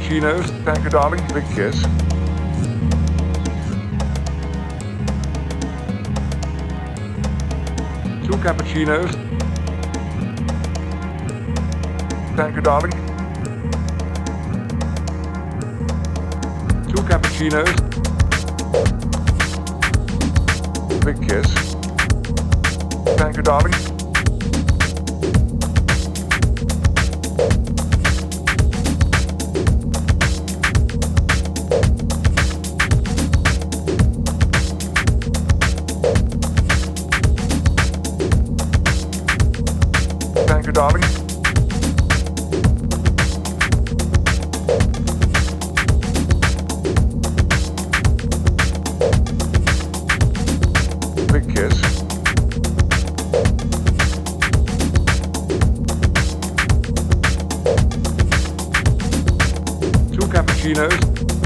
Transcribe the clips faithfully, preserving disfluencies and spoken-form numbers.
cappuccino's. Thank you, darling. Big kiss. Two cappuccinos. Thank you, darling. Two cappuccinos. Big kiss. Thank you, darling. Thank you, darling. Big kiss. Two cappuccinos.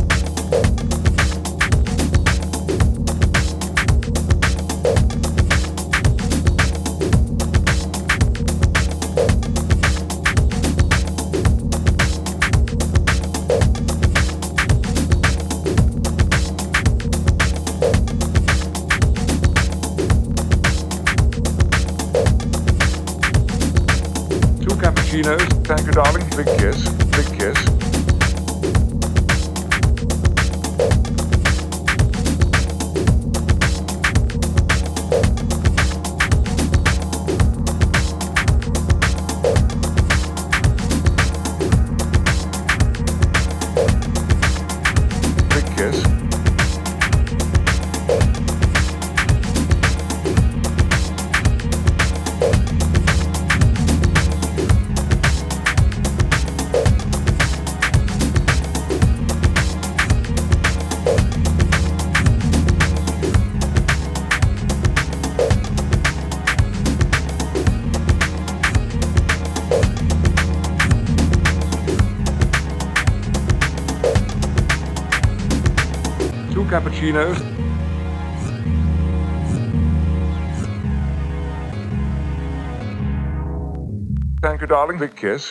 Cappuccinos. Thank you, darling. Big kiss. Big kiss. Big kiss. Two cappuccinos. Thank you, darling. Big kiss.